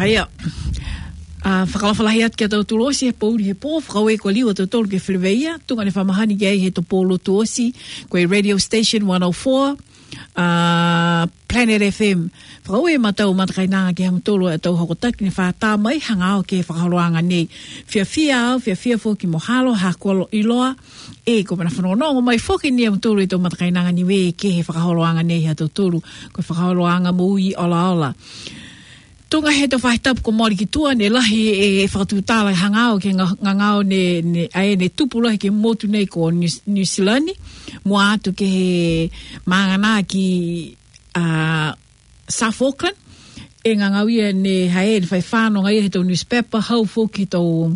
Haia. Whakawhalahiat kia tau tulosi he pauri he pō, whakawe ko liwa tau tolu ke whileweia, tunga ne whamahani ki ai he to pōlo tuosi, koe radio station 104, Planet FM. Whakawe matau matakainanga ki hamatolo e tau hokotaki ne whaata mai hangao ke whakaroanga nei. Fia fōki mohalo, hakualo iloa, ko mana whanonongo mai whoki ni hamatolo e tau matakainanga ni we ke he whakaroanga nei ha tau tolu, koe whakaroanga mui ola. Tunga he to whaitapu ko mori ki tua ne lahi e whakatutala hangao ke ngangao ne tupulahi ke motu nei ko New Zealand mua atu ke he maangana ki South Auckland e ngangau ia ne hae ne whai whāno ngai he tau newspaper hau fōki tau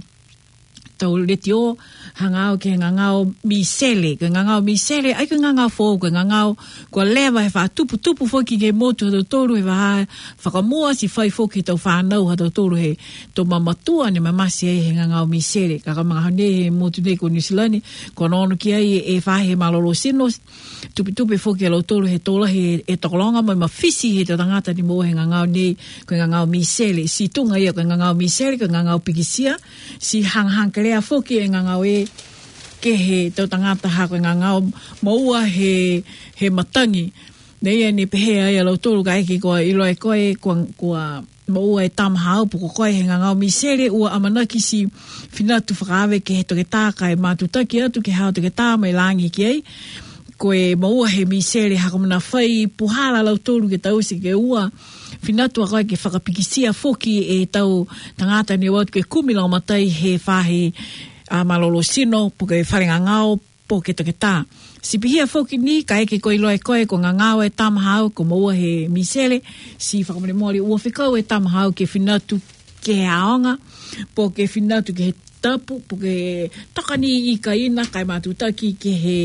letio hangao ke ngangao misele ai ke ngangao fō ke ngangao kua lewa he wha tupu fōki ke motu hatau toru he waha whakamua si whai fōki tau whanau hatau toru he tō mamatua ne mamasi ai he ngangao misele kakamanga hane he motu nei ko New Zealand ko nono ki ai e whahe malolo sino tupi fōki alo toru he tōla he tokolonga mai mawhisi he tau tangata ni mo he ngangao nei ko ngangao misele si tunga ia ko ngangao misele ko ngangao pikisia si hang rea fōki e ngangao e ke he tau tangata ha koe ngangao maua he matangi nei ni pehe ai alo tolu ka eki koa ilo e koe kua maua e tamahau puko koe he ngangao misere ua amanaki si whinatu whakawe ke he toke tā kai mātutaki atu ke hao toke tā mai langi ki ai koe maua he misere hako mana whai puhala alo tolu ke tausi ke ua whinatu a koe ke whakapikisia whoki e tau tangata ni watu ke kumila o matai he whahe malolo sino po ke wharenga ngao po ke toke tā. Si pihia whoki ni ka eke koe loe koe ko ngā ngao e tamahau ko maua he misele si whakamare mori ua whikau e tamahau ke whinatu ke he aonga po ke whinatu ke he tapu po ke takani i ka ina kai mātutaki ke he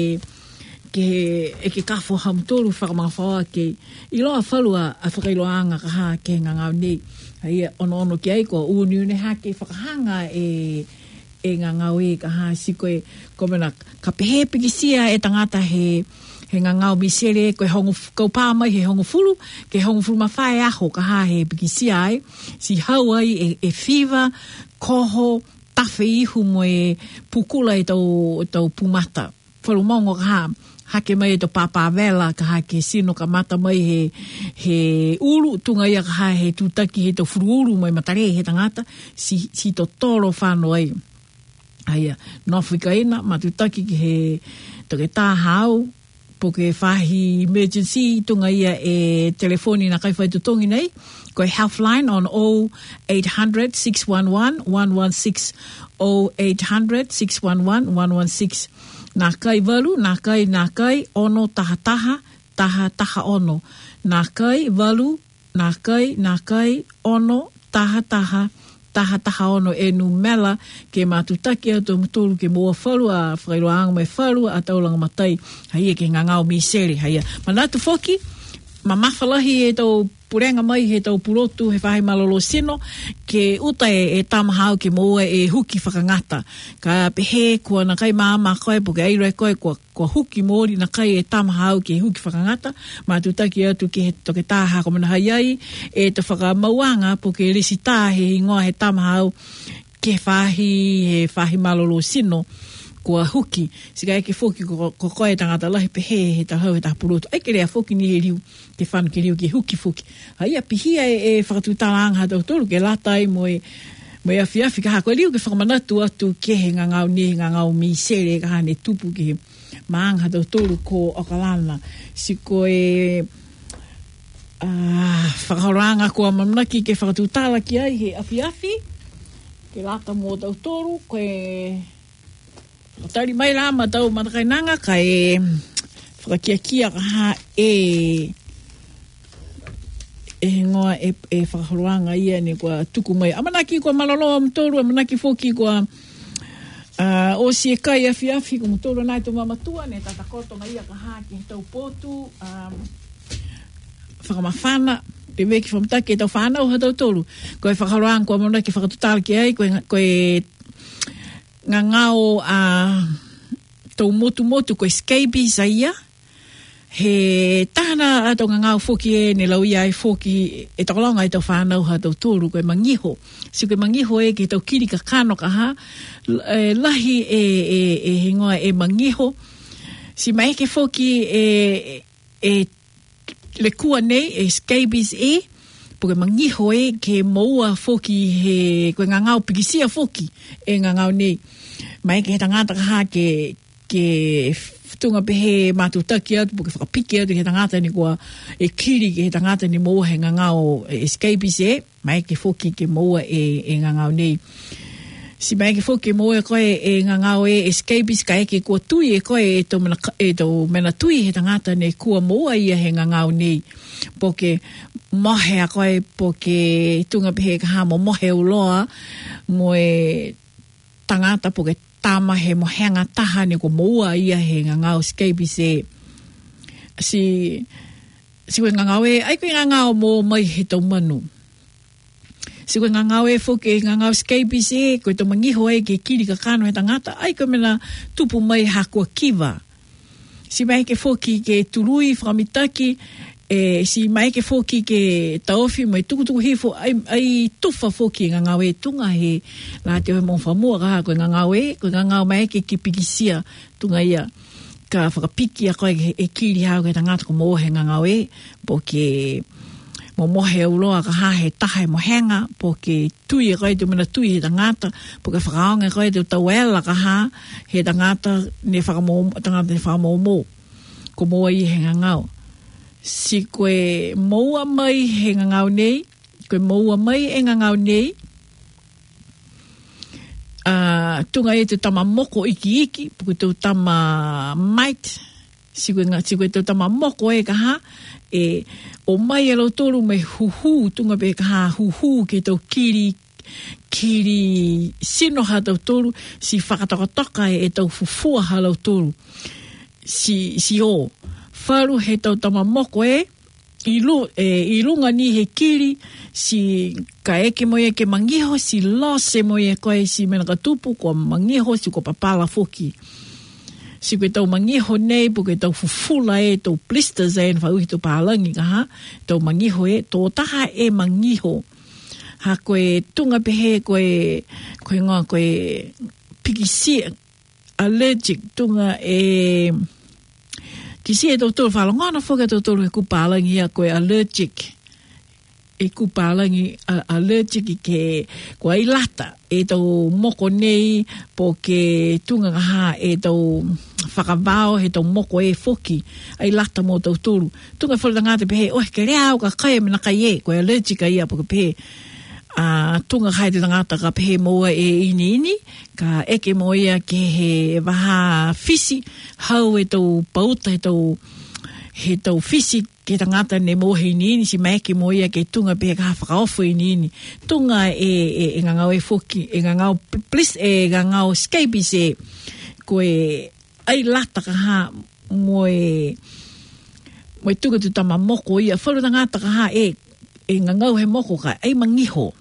eke kafo hamtolu whakamawhawa ke iloa whalua a whakailoanga ka ha ke ngā ngau nei. Haia ono ki ai ko uniune ha ke whakahanga e ngā ngau e ka ha si koe komena ka pehe pikisia e tangata he ngā ngau misere koe hongo kaupā mai he hongo fulu ke hongo fulu mawhae aho ka ha he pikisia ai si hau ai e whiwa koho tawhi ihu mo e pukula e tau pumata whalu mongo ka ha hake mai to papa vela ka hake sino ka mata mai he ulu tunga ia ka ha he tutaki he to furu mai matare he tangata si to toro whano ai aia nofika ina matutaki ki he toke tā hau po ke whahi emergency tunga ia e telefoni na kai whai tutongi nei koe healthline on 0800 611 116 0800 611 116 Nā kai walu, nā kai, ono taha ono. Nā kai walu, nā kai, ono taha ono e nu mela ke mātutaki au tō mutolu ke mua whalu a whairoanga mai whalu a taulanga matai. Haia ke ngangao misere, haia. Manatu whoki, mamawhalahi e tau purenga mai he tau purotu he whahe malolo sino ke uta e tamahau ke moa e huki whakangata ka pehe kua na kai maama koe po ke airo e koe kua huki mori na kai e tamahau ke huki whakangata mātutaki atu ke he toke tāha ko mana hai ai e te whakamauanga po ke resi tā he ingoa he tamahau ke whahi malolo sino kua huki sika eke whoki ko koe tangata lahi pehe he tahau he tapurotu eke rea whoki ni he riu ke whanu ke riu ke huki whoki haia pihia e whakatutalanga hatau tolu ke latai mo e awhiawhi ka hako riu ke whakamanatu atu ke he ngangau ni he ngangau misere ka hane tupu ke maanga hatau tolu ko okalana si koe whakaoranga ko amanaki ke whakatutala ki ai he awhiawhi ke lata mo tau tolu koe Tari mai la matau matakainanga ka e whakakiakia ka ha e ngoa e whakahoruanga ia ni kua tuku mai. Amanaki kua malolo mtoru, amanaki whoki kua o si e kai awhiawhi kua mtoru nai tu mamatua ne tatakoto mai ia ka ha ki tau potu whakamawhana te weki whamtaki e tau whanau hatau toru. Koe whakahoruanga kua amanaki whakatutala ki ai koe ngangao tau motu koe scabies aia he tāna ato ngā whoki e ne lau iai whoki e takolanga e tau whānau ha tau tōru koe mangiho. Si koe mangiho e ke tau kiri ka kano ka ha, lahi e hingoa e mangiho. Si mai ke whoki e le kua nei e scabies e, po ke mangiho e ke maua whoki he koe ngangau pikisia whoki e ngangau nei. Mai ke he tangata ka ha ke tunga pehe matutaki atu po ke whakapiki atu ke tangata ni kua e kiri ke he tangata ni maua he ngangau scabies e, mai ke whoki ke maua e ngangau nei. Si mai ke whoki maua koe e ngangau e scabies ka eke kua tui e koe e tau mena tui he tangata ne kua maua ia he ngangau nei. Po ke mohe a koe po ke tunga pehe ka ha mo mohe uloa mo e tangata po ke tama he mohenga taha ne ko moua ia he ngangau scabies e. Si koe ngangau e, ai koe ngangau mo mai he tau manu. Si koe ngangau e whoke ngangau scabies e, koe tau mangiho e ke kiri ka kano he tangata, ai koe mena tupu mai hakua kiwa. Si mai ke whoki ke turui whamitaki, si mai ke whoki ke taofi mai tukutuku hifo ai tufa whoki ngangau e tunga he la te hoi mong whamua kaha koe ngangau mai ke pikisia tunga ia ka whakapiki a koe e kiri hao ke tangata ko mohe ngangau e po ke mo mohe uloa kaha he taha e mohenga po ke tui e koe te mena tui he tangata po ke whakaonga koe te tauela kaha he tangata ne whakamomo ko moa i he ngangau. Si koe maua mai he ngangau nei, koe maua mai e ngangau nei, tunga e te tama moko iki, puku te tama mite, si koe te tama moko e kaha, o mai e lau tōru mai huhu, tunga pe kaha huhu ke tau kiri sino ha tau tōru, si whakatakataka e tau fufua ha lau tōru, si o. Wharu he tau tama moko e, i runga ni he kiri, si ka eke moe ke mangiho, si lose moe koe si mena ka tupu, ko mangiho, si ko papala whoki. Si koe tau mangiho nei, po koe tau fufula e, tau blisters e, na whauhi tau pālangi ka ha, tau mangiho e, tō taha e mangiho. Ha koe tunga pehe, koe pikisia, allergic, tunga e... Kisi e tōtoro whalangana whoka tōtoro e kupālangi a koe allergic. E kupālangi allergic i ke koe ai lata. E tau moko nei po ke tunga ngaha e tau whakavao he tau moko e whoki. Ai lata mō tōtoro. Tunga whalatangata pehe, ke rea au ka kai mena kai e. Koe allergic a ia po ke pehe. Tunga kai te tangata ka pehe moa e ini, ka eke moa ia ke he waha fisi, hau e tau pauta he tau fisi ke tangata ne moa he ini, si maeke moa ia ke tunga pehe ka whakaofo ini. Tunga e ngangau e whoki, e ngangau plis, e ngangau scabies e, koe ai lata ka ha moe tunga tu tama moko ia, wharu tangata ka ha e ngangau he moko ka, ai mangiho.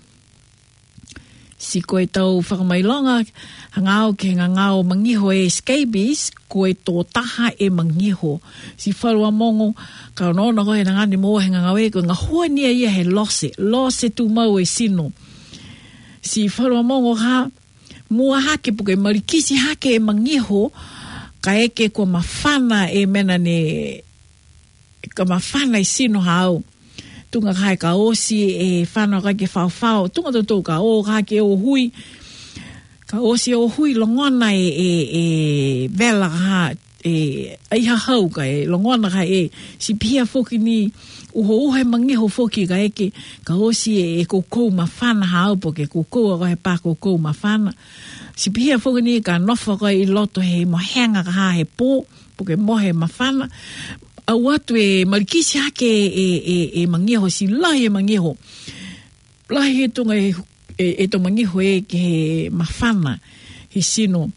Si koe tau whakamailonga, hangau ke ngangau mangiho e scabies, koe tō taha e mangiho. Si wharua mongo, ka nōna koe na ngani mō he ngangau e, koe ngā hua nia ia he lose tu mau e sino. Si wharua mongo ha, mua hake puke marikisi hake e mangiho, ka eke ko mawhana e mena ne, ka mawhana e sino hao. Tunga kai ka osi e whanau kai ke whao. Tunga tō ka o kai ke o hui. Ka osi o hui longona e vela ha ai hau ka e longona ka e si pia whoki ni uho mangiho whoki ka eke ka osi e koukou ma whana hao po ke koukou a kai pā koukou ma whana. Si pia whoki ni ka nofa kai i loto he mohenga ka ha he pō po ke mohe ma whana. Au atu e marikisi hake e mangiho, si lahi e mangiho. Lahi e tunga e to mangiho e ke he mawhana, he sino.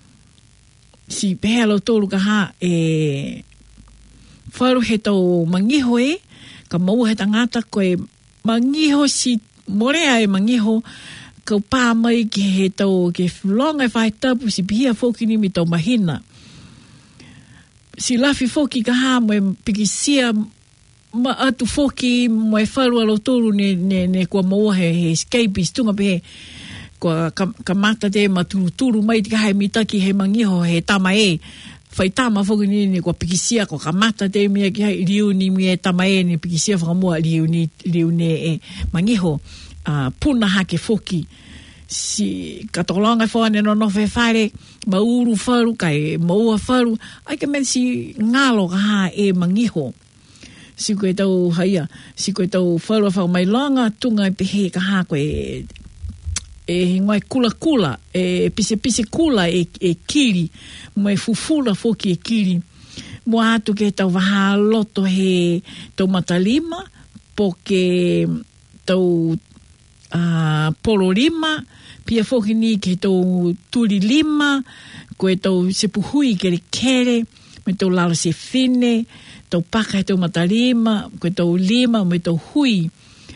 Si pehea lau tōru ka ha e wharu he tau mangiho e, ka mau he tangata koe mangiho si morea e mangiho, kau pā mai ke he tau ke longa e whai tapu si pihia whokini mi tau mahina. si lafi foki ka ha mo pikisia ma atu foki mo e wharu alo tolu ne kua maua he escape stunga pe kua ka mata te maturu mai tika hai mitaki he mangiho he tama e whai tama foki ni kua pikisia kua ka mata te mea ki hai riu ni mea tama e ni pikisia whakamua riu ne e mangiho puna hake foki si katolonga fone no fe fare mauru faru kai maua faru ai ka men si ngalo ka ha e mangiho si koe tau haia si koe tau faru fa mai longa tunga pe he ka ha koe e ngoi kula e pise kula e kiri mai fufula foki e kiri mo atu ke tau vaha loto he tau matalima poke tau polo lima pia foki ni ke tau turi lima koe tau sepuhui kere me tau lalo se fine tau paka he tau matalima koe tau lima me tau hui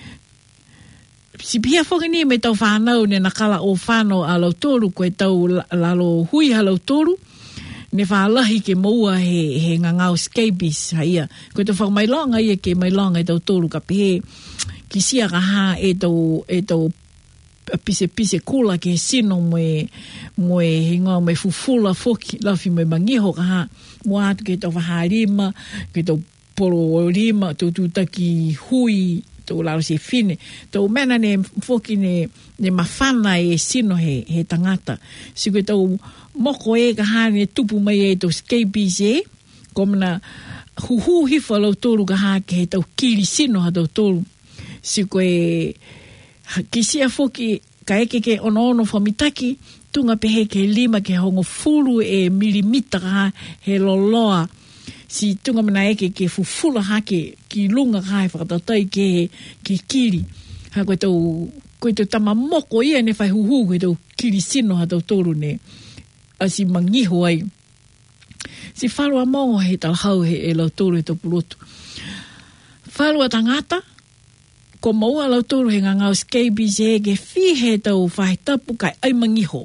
si pia foki ni me tau whanau ne nakala o whanau a lau toru koe tau lalo hui a lau toru ne whaalahi ke maua he ngangau scabies haia koe tau whakamailonga ia ke mailonga e tau toru ka pehe ki sia ka ha e tau pise kula ke sino moe hinga moe fufula foki lafi moe mangiho ka ha mo atu ke tau waharima ke tau polo lima tau tutaki hui tau laro se fine tau mena ne foki ne mawhana e sino he tangata si ke tau moko e ka ha ne tupu mai e tau scabies e komna huhu hifa lau toru ka ha ke he tau kiri sino ha tau toru si koe kisia foki ka eke ke ono whamitaki tunga pehe ke lima ke hongo fulu e milimita ka he loloa si tunga mana eke ke fufula hake ki lunga ka he whakatatai ke kiri ha koe tau tama moko ia ne whai huhu koe tau kiri sino ha tau toru ne asi mangiho ai si whalua mongo he talhau he lau toru he tau pulotu whalua tangata ko maua lau tolu he ngangau scabies e ke whihe tau whaitapu kai ai mangiho.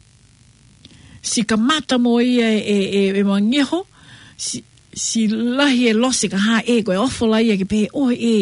Si ka mata mo ia e mangiho, si lahi e losi ka ha e koe ofola ia ke pehe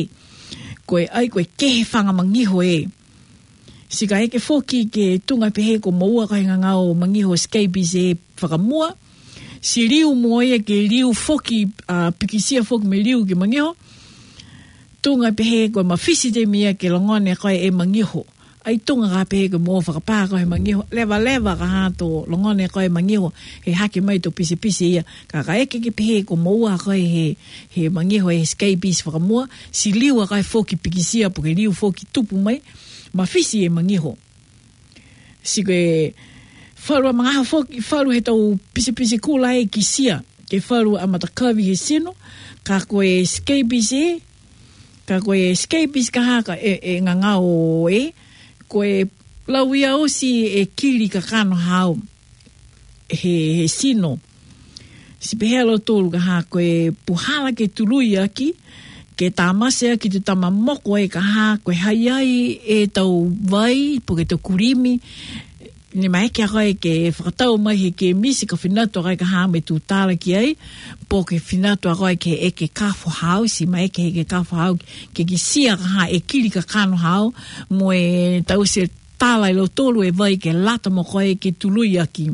koe ai koe kehe whanga mangiho e. Si ka eke foki ke tunga pehe ko maua kai ngangau mangiho scabies e whakamua, si riu mo ia ke riu foki, pikisia foki me riu ke mangiho, tunga pehe koe mawhisi te mia ke longone koe e mangiho. Ai tunga ka pehe koe mō whakapā koe mangiho. Lewa ka hato longone koe mangiho. He hake mai to pise ia. Ka eke ke pehe koe maua koe he mangiho e scabies whakamua. Si liua koe foki pikisia po ke liu foki tupu mai. Mawhisi e mangiho. Si koe wharua mangaha foki, wharu he tau pise kula e kisia. Ke wharu amatakawi he sino. Ka koe scabies e. Ka koe scabies ka haka e ngangao e, koe lauia osi e kiri ka kano hao he sino. Si pehelo tolu ka haka koe puhala ke tului aki, ke tamase aki tu tama moko e ka haka koe haiai e tau vai, po ke tau kurimi, ni mai ke koe ke whakatau mai he ke misi ka whinato kai ka hama e tu tala ki ai, po ke whinato koe ke eke kafo hao, si mai ke eke kafo hao, ke sia ka ha e kiri ka kano hao, mo e tau se tala i lo tolu e vai ke lata mo koe ke tului aki.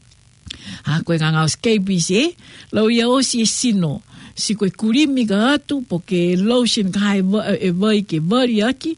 Ha koe ngangau scabies e, lau ia osi e sino, si koe kurimi ka atu, po ke lotion ka hai e vai ke vari aki,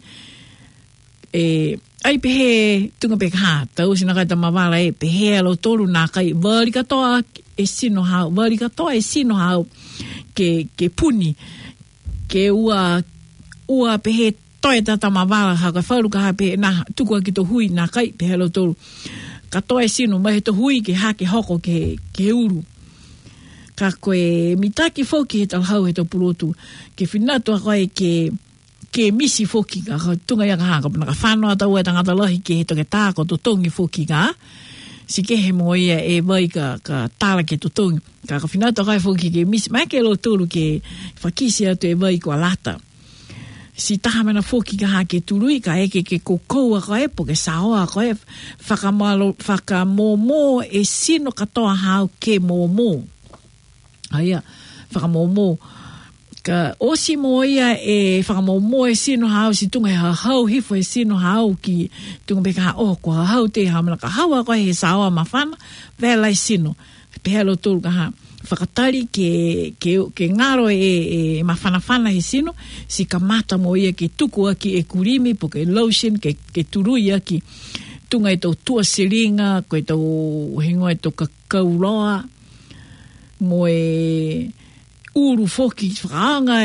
ai pehe tunga pe ha tau sina ka tamawala e pehe lo tolu na kai vari katoa e sino hao ke puni ke ua pehe toe ta tamawala ha ka wharu ka ha pehe na tukua ki to hui na kai pehe lo tolu katoa e sino mai to hui ke ha ke hoko ke uru ka koe mitaki foki he tau hau he to pulotu ke whinato a koe ke misi foki ka tunga ia ka hanga puna ka whanua tau e tangata lohi ke he toke tāko to tongi foki ka si ke he mo ia e vai ka tāla ke to tongi ka whinata kai foki ke misi mai ke lo tolu ke whakisi atu e vai ko alata si tahamena foki ka ha ke turui ka eke ke kokoua ka e po ke saoa ka e whakamomo e sino katoa hao ke momo Aia, whakamomo. Ka osi mo ia whakamomo sino hao si tunga hau hifo sino hao ki tunga beka ko hau te hamana ka hawa ko he sawa mawhana velai sino. Pehelo tolu ka ha. Whakatari ke ngaro mawhanawhana he sino si ka mata mo ia ke tuku aki kurimi po ke lotion ke turui aki tunga tau tua siringa ko tau hingoa tau kakauroa mo uru foki whakaanga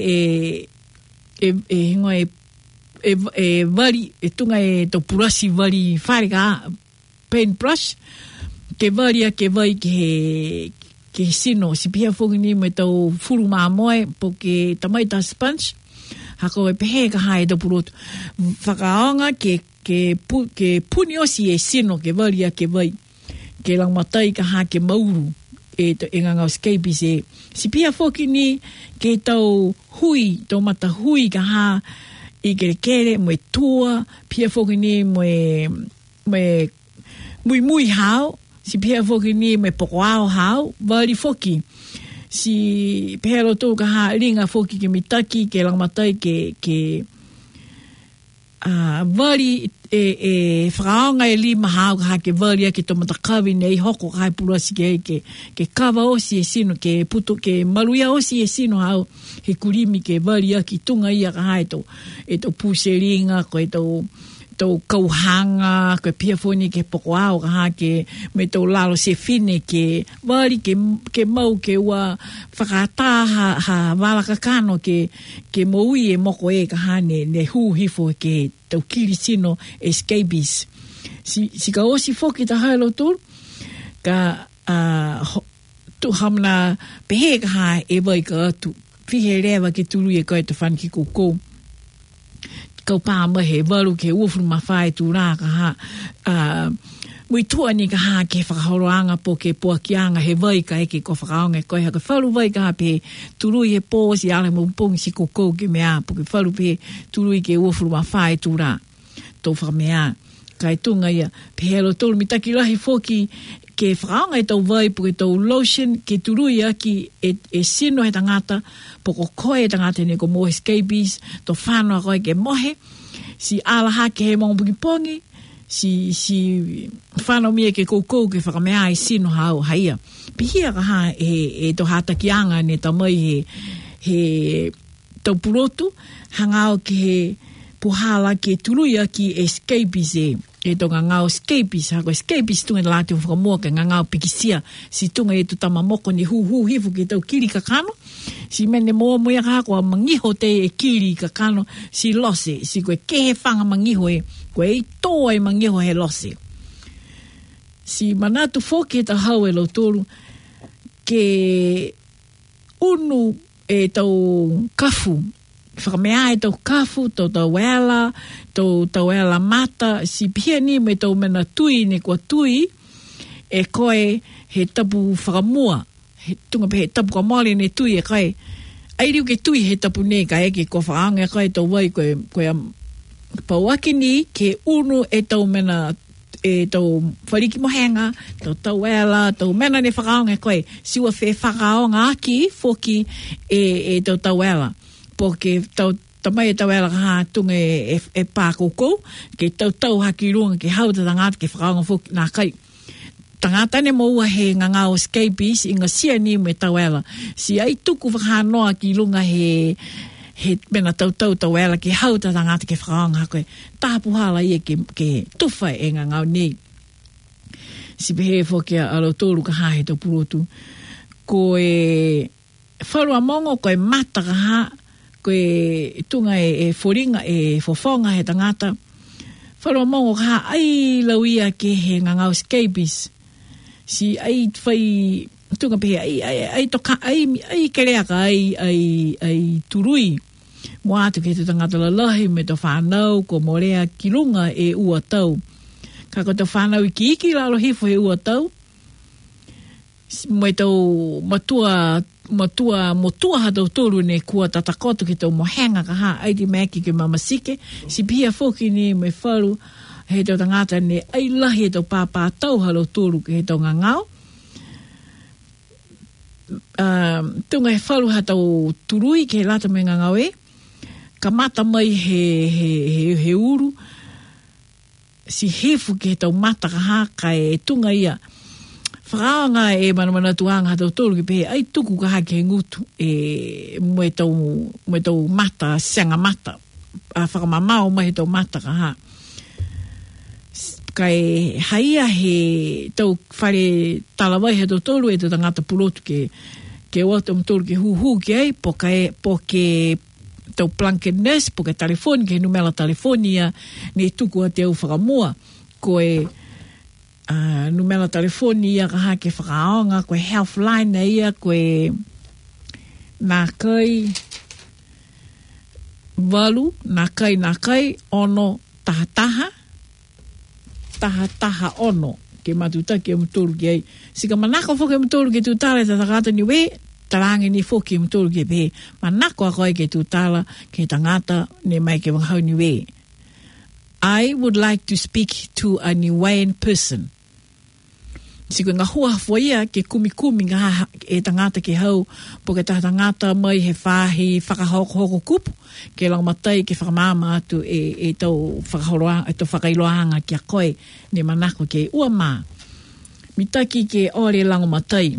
hingoa wari tunga tau purasi wari wharika paintbrush ke wari ke vai ke sino si pia foki ni me tau furu maamoe po ke tamaita sponge hako pehe ka hae tau purotu whakaanga ke puni osi sino ke wari ke vai ke lang matai ka ha ke mauru to ngangau scabies si pia foki ni ke tau hui tau mata hui ka ha i kere mo tua pia foki ni mui hao si pia foki ni me pokoao hao wari foki si pehelo tō ka ha ringa foki ke mitaki ke langmatai ke wari whakaonga lima hao ka ha ke wari ke tō matakawi nei hoko ka hai purasi ke kawa osi sino ke puto ke maruia osi sino hao he kurimi ke wari ki tunga ia ka hai tō puse ringa ko tau kauhanga, ko pia foni ke pokoao ka ha ke me tau lalo se fine ke wari ke mau ke ua whakata ha wala kakano ke moui moko ka ha ne hu hifo ke tau kiri sino scabies. Si ka osi foki ta haelo tūru, ka tu hamna pehe ka ha wai ka atu. Whihe rewa ke turu koe te whan ki koukou. Kau pāma he waru ke uafuru mawhai tū rā ka ha. Mui tua ni ka ha ke whakahoroanga po ke poakianga he vai ka eke ko whakaonga koe haka wharu vai ka ha pe turui he pō si ale maupongi si koukou ke mea po ke wharu pe turui ke uafuru mawhai tū rā. Tō whakamea. Kai tunga ia pe helo tōru mitaki rahi foki ke whakaonga tau vai po ke tau lotion ke turui aki sino he tangata poko koe tangata ne ko mohe scabies to whanua koe ke mohe si alaha ke he mongi pongi si whanau mia ke koukou ke whakamea sino hao haia pihia ka ha to hatakianga ne tamai he tau purotu hangao ke he puhala ke turui aki scabies to ngangao scabies hako scabies tunga lati whakamua ke ngangao pikisia si tunga tu tamamoko ni hu hifu ke tau kiri kakano si mene moa moia kako mangiho te kiri kakano si lose si koe kehe whanga mangiho koe toa mangiho he lose si manatu foke ta hau lo tolu ke unu tau kafu whakamea tau kafu tau wela tau wela mata si pia ni me tau mena tui ne kua tui koe he tapu whakamua tunga pe he tapu ka mali ne tui koe airiu ke tui he tapu ne ka eke kua whaanga koe tau wai koe pauaki ni ke unu tau mena tau whariki mohenga tau wela tau mena ne whakaonga koe siwa whe whakaonga aki foki tau wela porque tamai tau ela ha tunga pā koukou ke tau haki runga ke hau tangata ke whakaonga foki nā kai tangata ne maua he ngangao scabies inga sia ni me tau ela si ai tuku whakanoa ki runga he mena tau ela ke hau tangata ke whakaonga koe tāpuhala ia ke tuwha ngangao nei si pehe foki alo tōru ka hahe tau purotu koe wharua mongo koe mata ka ha koe tunga whoringa whofonga he tangata wharua mongo ka ai lauia ke he ngangau scabies si ai whai tunga pehe ai toka ai kereaka ai turui mo atu ke te tangata lalahi me to whanau ko morea ki runga ua tau ka ko to whanau iki lalo hifo ua tau mo tau motua ha tau tōru ne kua tatakoto ki tau mohenga ka ha aiti meki ke mamasike si pia foki ni me wharu he tau tangata ne ai lahi he tau pāpā tau halo tōru ke he tau ngangao tunga he whalu hatau turui ke lata me ngangawe, ka mata mai he uru, si hefu ke tau mata ka haka e tunga ia, whakaanga e mana tuanga hatau tolu ki pehe, ai tuku ka hake he ngutu, mwe tau mata, sianga mata, whakamamao mai he tau mata ka ha. Kai haia he tau whare talawai he tau tolu e tau tangata pulotu ke wata mtolu ke hu ke ai, po ke tau blanket nest, po ke telefoni, ke numela telefonia, ne tuku a te au whakamua, koe numela telefonia ka hake whakaonga, koe healthline na ia, koe nā kai walu, nā kai, ono tahataha, taha ono ke matuta ke mtolu ke ai sika manako fo ke mtolu ke tutala ta tangata ni we tarangi ni fo ke mtolu ke be manako a koe ke tutala ke tangata ne mai ke wanghau ni we. I would like to speak to a Niuean person. Siko ngā hua hawhaia ke kumi ngā e tangata ke hau po ke tangata mai he whahi whakahoko kupu ke lang matai ke whakamama atu e tau whakahoroa, e tau whakailoanga ki a koe ne manako ke ua mā. Mitaki ke ore lango matai.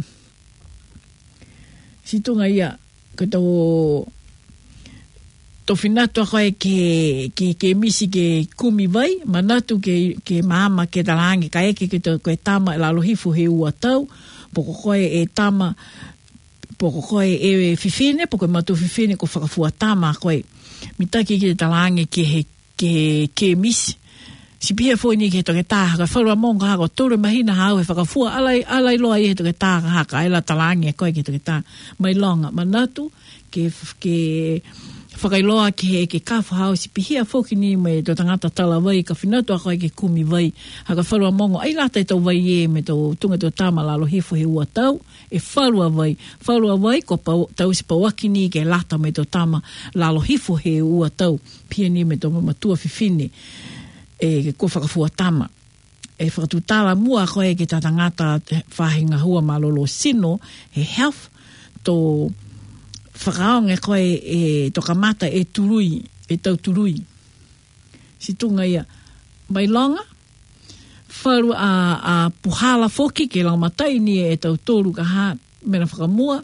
Situnga ia, ke tau whinatua koe ke misi ke kumi vai, manatu ke maama ke tarangi, ka eke ke koe tama e lalohifu he ua tau, poko koe e tama, poko koe e fifine, poko matu fifine ko whakafua tama koe. Mitaki ke tarangi ke misi. Si pia fo ni ke toke taha, ka whalua monga hako, tore mahina hau he whakafua, alai loa i he toke taha haka, aila tarangi koe ke toke taha. Mai longa, manatu ke whakailoa ke kawhahau si pihia whoki ni me tō tangata tala vai ka whinautua koe ke kumi vai haka whalua mongo ai lata e tau vai e me tō tunga tō tāma lalo hifo he ua tau e whalua vai ko tau si pawaki ni ke lata me tō tāma lalo hifo he ua tau pia ni me tō matua whiwhine ke ko whakafua tama e whakatutala mua koe ke tā tangata whahinga hua malolo sino he health tō whakaonga koe e toka mata e turui, e tau turui. Si tunga ia, mai longa, wharu a puhala foki ke lau matai ni e tau tōru ka ha, mena whakamua,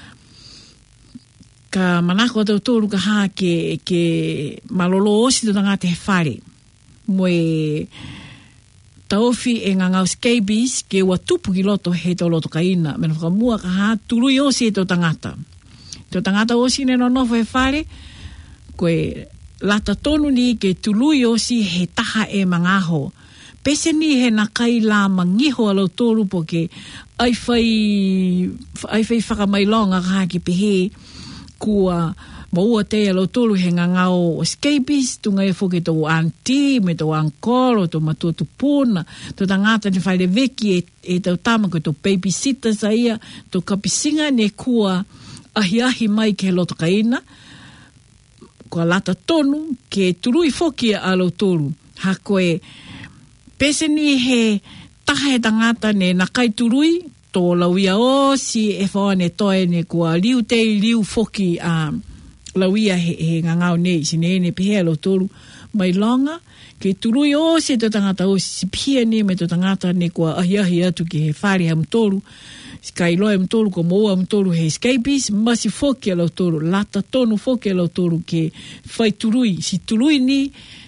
ka manako tau tōru ka ha ke malolo osi tō tanga te he whare. Moe tauwhi e ngangau scabies ke ua tupu ki loto he tau loto ka ina, mena whakamua ka ha, turui osi e tō tangata. Tō tangata osi ne no nofo he whare, koe lata tonu ni ke tului osi he taha e mangaho. Pese ni he nakai la mangiho alau tōru po ke ai whai whakamailonga kaha ki pehe kua maua te alau tōru he ngangao scabies, tunga e whoke tō auntie, me tō uncle, o tō matua tupuna, tō tangata ni whaile veki e tau tama koe tō babysitter sa ia, tō kapisinga ne kua ahi mai ke loto kaina, kua lata tonu, ke turui foki a alo toru. Ha koe, pese ni he taha e tangata ne nakai turui, tō lauia o si e whaone toe ne kua liu foki a lauia he ngangau nei, si ne pehe alo toru, mai longa, ke turui o si tō tangata o si pia ni me tō tangata ne kua ahi atu ke he whare ha mtoru, kai loe mtoru ko moa mtoru he scabies, masi foki alau toru, lata tonu foki alau toru ke whai turui. Si turui ni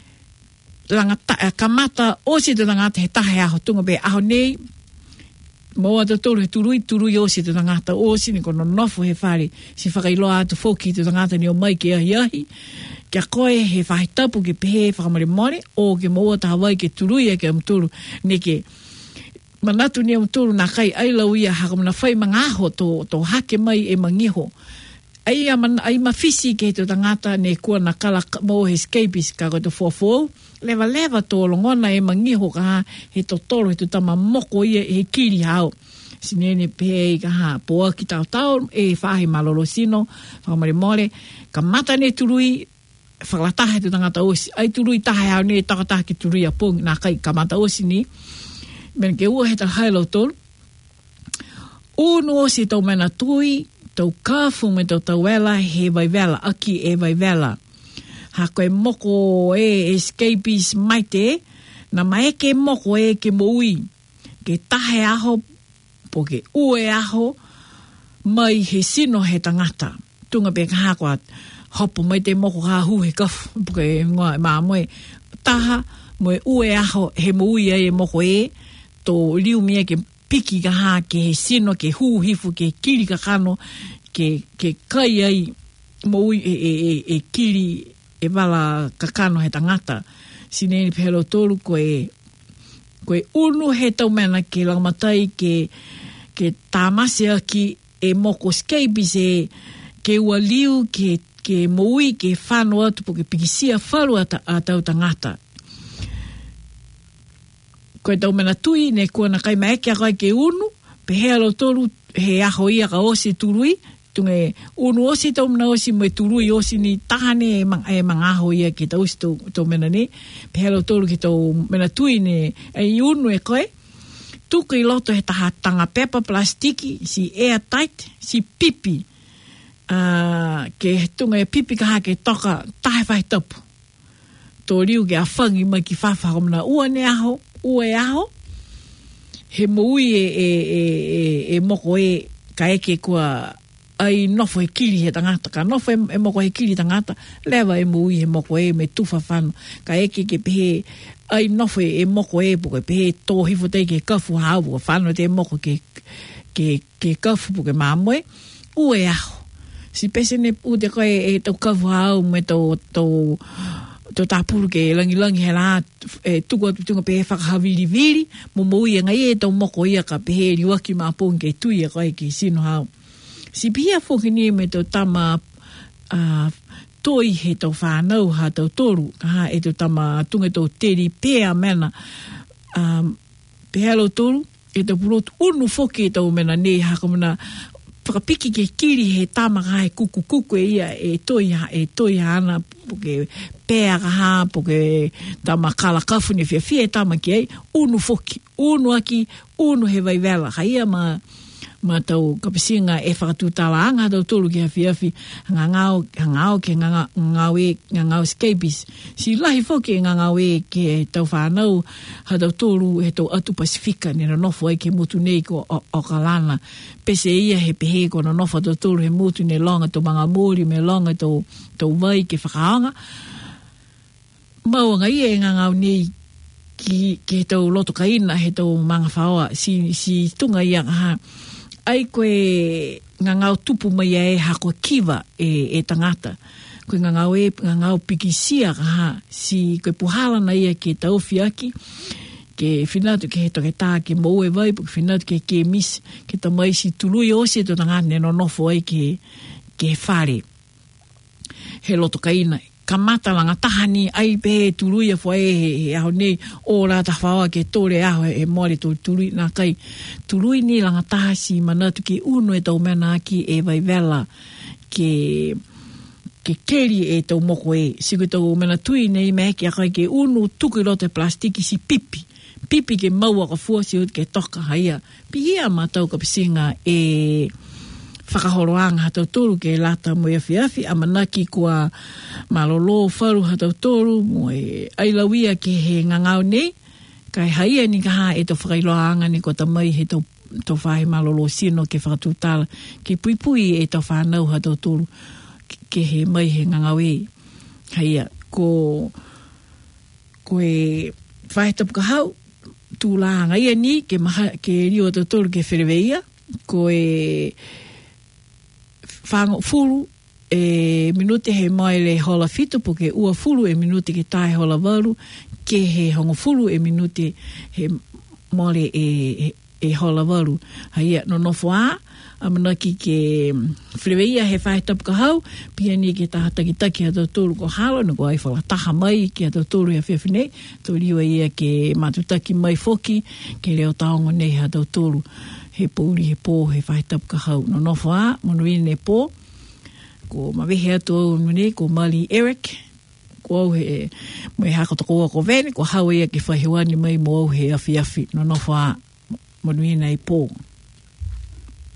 kamata o si te tangata he tahe aho tunga be aho nei, moa te toru he turui o si te tangata o si ni kono nofo he whare, si whakailoa atu foki te tangata ni o mai ke ahi, kia koe he whahitapu ke pehe whakamare o ke moa ta Hawaii ke turui e ke mtoru ne ke manatu ni am tōru nā kai ai lauia hakamana whai mangaho tō hake mai e mangiho. Ai mawhisi ke tō tangata ne kua nā kala mo he scabies ka koe tō fuafou. Lewa tō longona e mangiho ka ha he tō toro he tō tama moko ia he kiri hao. Sinene pēi ka ha poa ki tau e whahe malolo sino, whakamare ka mata ne turui, whakalataha tō tangata osi. Ai turui taha hao ne takataha ki turui a pōngi nā kai ka mata osi ni. Men ke ua he ta haelo tolu Unu o si tau mena tui, tau kafu me tau wela, he vai vela, aki e vai vela. Ha koe moko escapees maite, na mai ke moko ke moui, ke tahe aho, po ke ue aho, mai he sino he tangata. Tunga pe ka hakoa, hopo mai te moko ha hu he kafu, po ke ngoa maa moe, taha, moe ue aho, he moui e moko to liu mia ke piki ka ha, ke he sino, ke hu hifu, ke kiri ka kano, ke kai ai, moui e kiri, e wala kakano he tangata. Sineni pehelo tolu koe unu he tau mena ke langamatai ke tāmase aki e moko skeipis ke ua liu ke moui ke whanau atu po ke pikisia wharu a tau tangata. Koe tau mena tui ne kua na kai maeke a kai ke unu pehelo tolu he aho ia ka osi turui tunge unu osi tau mena osi me turui osi ni tahane e mangaho ia ki tau si tau mena ne pehelo tolu ki tau mena tui ne e unu e koe tuku i loto he tanga pepa plastiki si airtight si pipi ke tunga e pipi ka hake toka tahe whai tapu tō riu ke a whangi mai ki whawhako mena ua aho he moui e moko ka eke kua ai nofo he kiri he tangata, ka nofo e moko he kiri tangata, lewa e moui he moko me tufa whanu, ka eke ke pehe ai nofo e moko puke pehe tō hifo tei ke kafu hau, puke whanu te moko ke kafu puke māmoe, ue aho. Si pese ne ute koe e tau kafu hau me tau tāpuru ke langi he rā, tuku atu tunga pehe whakahaviri, mo moui e ngai e tau moko ia ka pehe riwaki māpōng ke tui e koe ke sino hau. Si pia whoki ni me tau tama toi he tau whanau ha tau toru, ha e tau tama tunga tau teri pēa mena pehelo toru, e tau purotu unu whoki e tau mena ne haka mena whakapiki ke kiri he tama ka he kuku e ia e toi ana poke pēa ka ha, poke tama kala kafu ne fia tama ki ei, unu whoki, unu aki, unu he vai vela, ha ia ma tau kapisinga e whakatutala anga tau tolu ki hawhiawhi ngangao ke ngangao scabies. Si lahi whoke ngangao ke tau whanau ha tau tolu he tau atu Pasifika nera nofo ai ke mutu nei ko o kalana. Pese ia he pehe ko na nofo tau tolu he mutu ne longa tau mga mori me longa tau vai ke whakaanga. Mauanga ia e ngangao nei ke tau loto kaina he tau mga whaoa si tunga ia ha ai koe ngangau tupu mai e hako kiwa e tangata. Koe ngangau pikisia ha si koe puhala na ia ke tau fiaki, ke whinatu ke he toke tā ke moue vai, ke whinatu ke mis, ke ta mai si tului o se to tangata ne no nofo ai ke whare. He loto kaina. Kamata langa tahani ai pe tului a fwai he aho nei o rata whaua ke tore aho e mori tului nā kai tului ni langa tahasi manatu ki unu e tau mena ki e vai vela ke keri e tau moko siku tau mena tui nei me ki a kai ke unu tuku rote plastiki si pipi ke maua ka fua si ut ke toka haia pia ma tau ka pisinga e whakahoroanga hatau toru ke lata mo e whiawhi a manaki kua malolo wharu hatau toru mo e ailawia ke he ngangau nei kai haia ni kaha e tau whakailoanga ni kua tamai he tau whahe malolo sino ke whakatutala ke puipui e tau whanau hatau toru ke he mai he ngangau haia ko e whahe tapu kahau tūlanga ia ni ke rio hatau toru ke whereweia ko e whango furu e minute he mai le hola fitu po ke ua furu e minute ke tae hola waru ke he hongo furu e minute he mole e hola waru haia no nofo a manaki ke whireweia he whae tapu kahau pia ni ke tahatakitaki hatau tolu ko halo no ko ai whakataha mai ke hatau tolu e whiawhine to riwa ia ke matutaki mai foki ke leo taongo nei hatau tolu he pouri he pō he whae tapu kahau no nofo a monuini ne pō ko mawehe atu au mune ko Mali Eric ko au he mo e haka toko ko vene ko hau ia ke whahewani mai mo au he awhi no nofo a monuini ne pō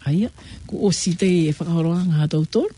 Aia, ko o si te e whakahoroanga ha tautor.